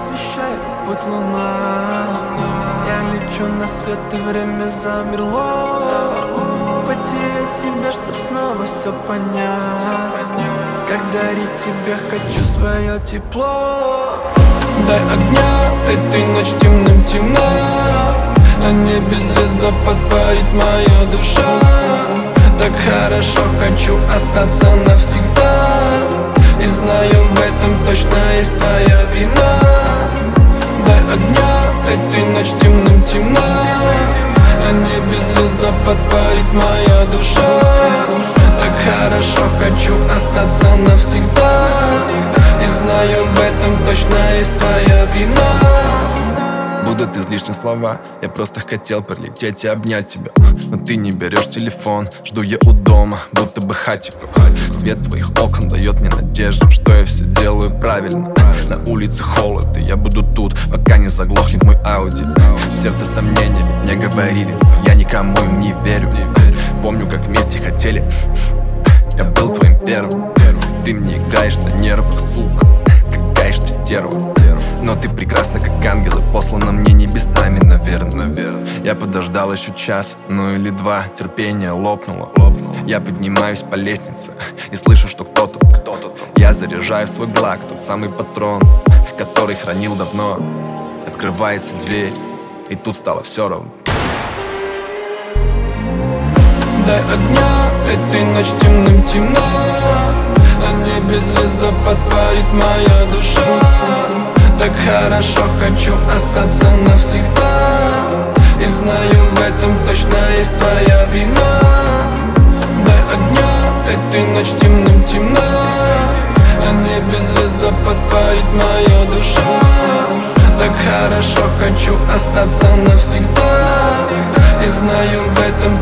освещает путь луна. Я лечу на свет, и время замерло. Потерять себя, чтоб снова все понять. Как дарить тебе хочу свое тепло. Дай огня, этой ночь темным темна. На небе звезда подпарит моя душа. Так хорошо, хочу остаться навсегда. И знаю, в этом точно есть твоя вина. Дай огня, этой ночь темным темна. На небе звезда подпарит моя душа. Так хорошо, хочу остаться навсегда. И знаю, в этом точно есть твоя вина. Будут излишние слова, я просто хотел прилететь и обнять тебя. Но ты не берешь телефон, жду я у дома, будто бы хатику. Свет твоих окон дает мне надежду, что я все делаю правильно. На улице холод, и я буду тут, пока не заглохнет мой Ауди. В сердце сомнения, ведь мне говорили, но я никому им не верю. Помню, как вместе хотели, я был твоим первым. Ты мне играешь на нервах, сука, какая ж ты стерва. Но ты прекрасна, как ангел, и послана мне небесами, наверное. Я подождал еще час, ну или два, терпение лопнуло. Я поднимаюсь по лестнице и слышу, что кто-то. Я заряжаю свой глак, тот самый патрон, который хранил давно. Открывается дверь, и тут стало все равно. Дай огня, этой ночь темным темна. На небе звезда подпарит моя душа. Так хорошо, хочу остаться навсегда. И знаю, в этом точно есть твоя вина. Дай огня, этой ночь темным темна. На небе звезда подпарит моя душа. Так хорошо, хочу остаться навсегда. И знаю, в этом